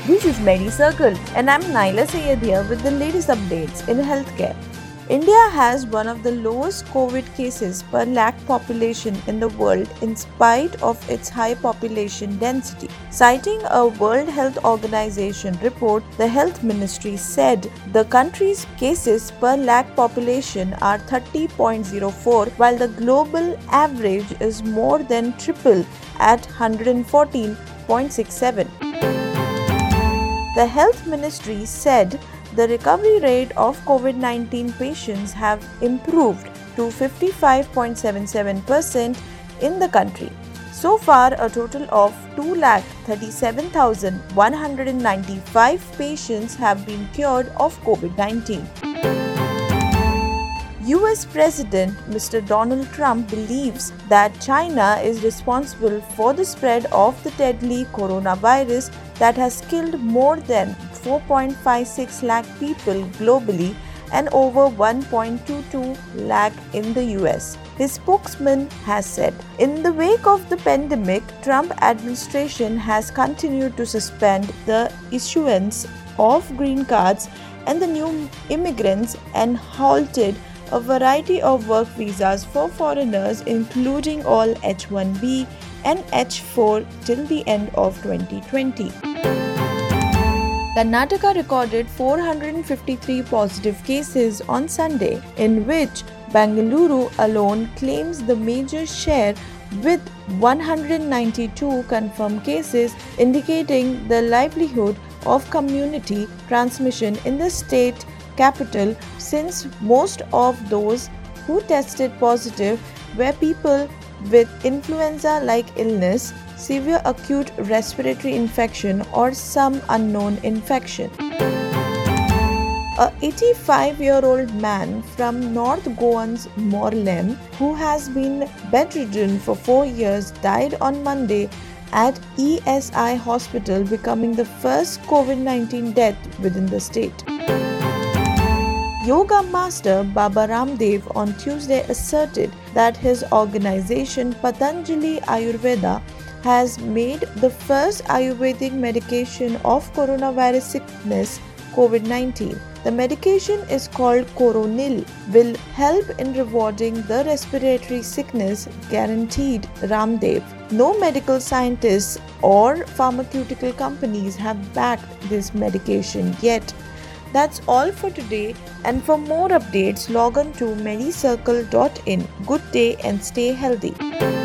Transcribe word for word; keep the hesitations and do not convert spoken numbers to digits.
This is MediCircle and I'm Naila Sayed here with the latest updates in healthcare. India has one of the lowest COVID cases per lakh population in the world in spite of its high population density. Citing a World Health Organization report, the Health Ministry said the country's cases per lakh population are thirty point zero four, while the global average is more than triple at one hundred fourteen point six seven. The Health Ministry said the recovery rate of COVID nineteen patients have improved to fifty-five point seven seven percent in the country. So far, a total of two lakh thirty-seven thousand one hundred ninety-five patients have been cured of COVID nineteen. U S President Mister Donald Trump believes that China is responsible for the spread of the deadly coronavirus that has killed more than four point five six lakh people globally and over one point two two lakh in the U S. His spokesman has said, in the wake of the pandemic, Trump administration has continued to suspend the issuance of green cards and the new immigrants and halted a variety of work visas for foreigners, including all H one B and H four till the end of twenty twenty. Karnataka recorded four hundred fifty-three positive cases on Sunday, in which Bengaluru alone claims the major share with one hundred ninety-two confirmed cases, indicating the livelihood of community transmission in the state capital, since most of those who tested positive were people with influenza-like illness, severe acute respiratory infection, or some unknown infection. A eighty-five-year-old man from North Goa's Morlem, who has been bedridden for four years, died on Monday at E S I hospital, becoming the first COVID nineteen death within the state. Yoga master Baba Ramdev on Tuesday asserted that his organization Patanjali Ayurveda has made the first Ayurvedic medication of coronavirus sickness COVID nineteen. The medication is called Coronil, will help in rewarding the respiratory sickness, guaranteed Ramdev. No medical scientists or pharmaceutical companies have backed this medication yet. That's all for today, and for more updates log on to medicircle dot in. Good day and stay healthy.